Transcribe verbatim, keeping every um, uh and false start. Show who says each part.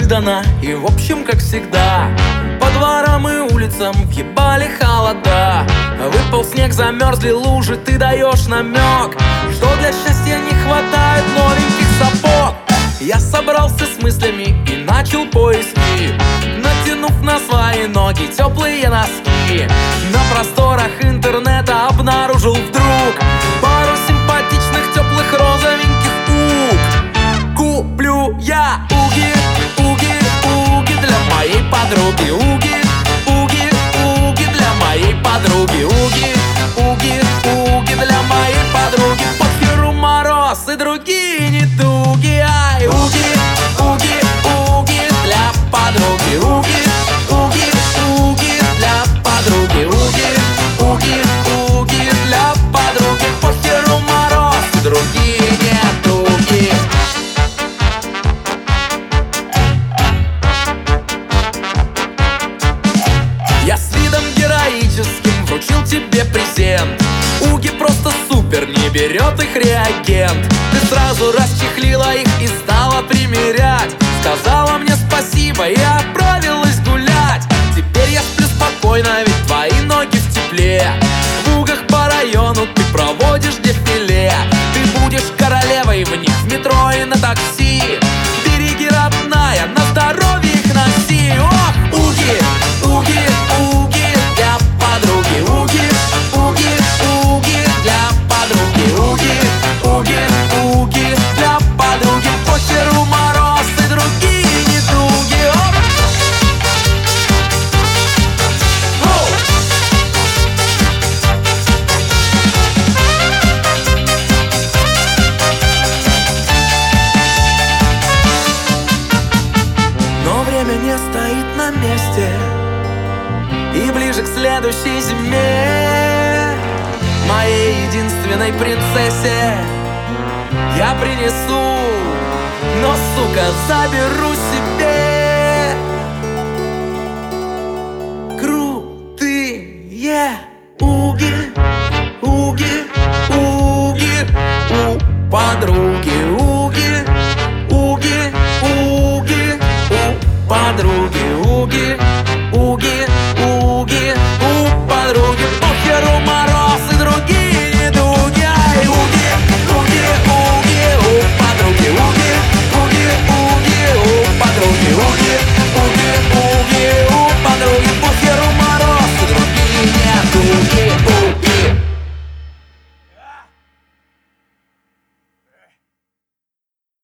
Speaker 1: неожиданно и в общем как всегда. По дворам и улицам въебали холода. Выпал снег, замерзли лужи, ты даешь намек, что для счастья не хватает новеньких сапог. Я собрался с мыслями и начал поиски, натянув на свои ноги теплые носки. На просторах интернета обнаружил вдруг пару симпатичных теплых розовеньких уг. Куплю я уги, уги, уги для моей подруги. Уги, уги, уги для моей подруги. Уги, уги, уги для моей подруги. Под херу мороз и другие недуги. Ай, уги, уги, уги для подруги. Уги, уги, уги для подруги. Уги, уги, уги для подруги. Под херу мороз и другие недуги. Я с видом героическим вручил тебе презент. Уги просто супер, не берет их реагент. Ты сразу расчехлила их и стала примерять. Сказала мне спасибо и отправилась гулять. Теперь я сплю спокойно, ведь твои ноги в тепле. В угах по району ты проводишь дефиле. Ты будешь королевой в них в метро и на такси. Береги, родная, на здоровье их носи. Ох, уги, уги, уги для подруги. Уги, уги, уги для подруги. Уги, уги, уги для подруги. По херу мороз и другие недуги. Оп! Оу! Но время не стоит на месте, и ближе к следующей зиме моей единственной принцессе я принесу, но, сука, заберу себе